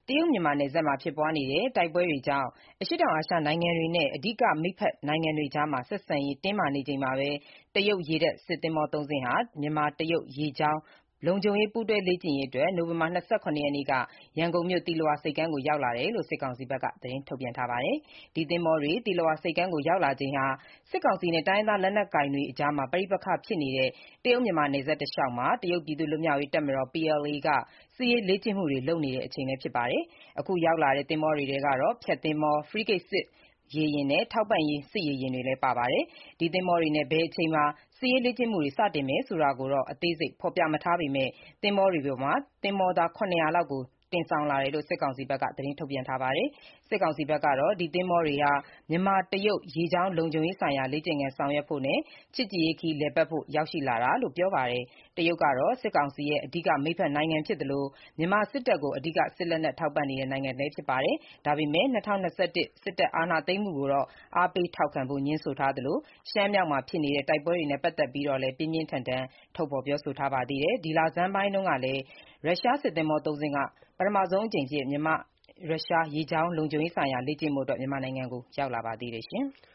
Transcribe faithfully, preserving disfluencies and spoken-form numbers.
တရုတ်မြန်မာနယ်စပ်မှာဖြစ်ပွားနေတဲ့တိုက်ပွဲတွေကြောင့် အရှေ့တောင်အာရှနိုင်ငံတွေနဲ့ အဓိကမိတ်ဖက်နိုင်ငံတွေကြား ဆက်ဆံရေးတင်းမာနေချိန်မှာပဲ တရုတ်ရေတပ်စစ်သင်္ဘော သုံးစင်းဟာ မြန်မာ-တရုတ် ရေကြောင်းလုံခြုံရေးပူးတွဲလေ့ကျင့်ရေးအတွက် နိုဝင်ဘာ ၂၇ ရက်နေ့က ရန်ကုန်မြို့ သီလဝါဆိပ်ကမ်းကို ရောက်လာတယ်လို့ စစ်ကောင်စီဘက်က သတင်းထုတ်ပြန်ထားပါတယ်။ ဒီသင်္ဘောတွေ သီလဝါဆိပ်ကမ်းကို ရောက်လာချိန်ဟာ စစ်ကောင်စီနဲ့ တိုင်းရင်းသားလက်နက်ကိုင်တွေအကြား ပဋိပက္ခဖြစ်နေတဲ့ တရုတ်မြန်မာနယ်စပ်တလျှောက်မှာ တရုတ်ပြည်သူ့လွတ်မြောက်ရေးတပ်မတော် (ပီ အယ်လ် အေ) က စစ်ရေးလေ့ကျင့်မှုတွေ လုပ်နေတဲ့အချိန်လည်းဖြစ်ပါတယ်။ အခုရောက်လာတဲ့ သင်္ဘောတွေထဲကတော့ ဖျက်သင်္ဘော၊ ဖရီးဂိတ်စစ်ရေယာဉ်နဲ့ ထောက်ပံ့ရေးစစ်ရေယာဉ်တွေလည်း ပါပါတယ်။ ဒီသင်္ဘောတွေနဲ့ ဘယ်အချိန်မှာ စစ်ရေးလေ့ကျင့်မှုတွေ စတင်မယ်ဆိုတာကိုတော့ အသေးစိတ်ဖော်ပြမထားပေမဲ့ သင်္ဘောတွေပေါ်မှာ သင်္ဘောသား ၇၀၀ လောက်ကို တင်ဆောင်လာတယ်လို့ စစ်ကောင်စီဘက်က သတင်းထုတ်ပြန်ထားပါတယ်။ စစ်ကောင်စီဘက်ကတော့ ဒီသင်္ဘောတွေဟာ မြန်မာ-တရုတ် ရေကြောင်းလုံခြုံရေးဆိုင်ရာ လေ့ကျင့်ခန်းဆောင်ရွက်ဖို့နဲ့ ချစ်ကြည်ရေးခရီးလည်ပတ်ဖို့ ရောက်ရှိလာတာလို့ ပြောပါတယ်။ တရုတ်ကတော့ စစ်ကောင်စီရဲ့ အဓိကမိတ်ဖက်နိုင်ငံဖြစ်သလို မြန်မာစစ်တပ်ကို အဓိက စစ်လက်နက်ထောက်ပံ့နေတဲ့နိုင်ငံလည်းဖြစ်ပါတယ်။ ဒါပေမဲ့ ၂၀၂၁ စစ်တပ်အာဏာသိမ်းမှုကိုတော့ အားပေးထောက်ခံဖို့ ငြင်းဆိုထားသလို ရှမ်းမြောက်မှာဖြစ်နေတဲ့ တိုက်ပွဲတွေနဲ့ပတ်သက်ပြီးတော့လည်း ပြင်းပြင်းထန်ထန် ထုတ်ဖော်ပြောဆိုထားပါသေးတယ်။ ဒီလဆန်းပိုင်းတုန်းကလည်း ရုရှားစစ်သင်္ဘော သုံးစင်းက ပထမဆုံးအကြိမ်အဖြစ် မြန်မာ-ရုရှား ရေကြောင်းလုံခြုံရေးဆိုင်ရာလေ့ကျင့်ဖို့ မြန်မာနိုင်ငံကို ရောက်လာပါသေးတယ်။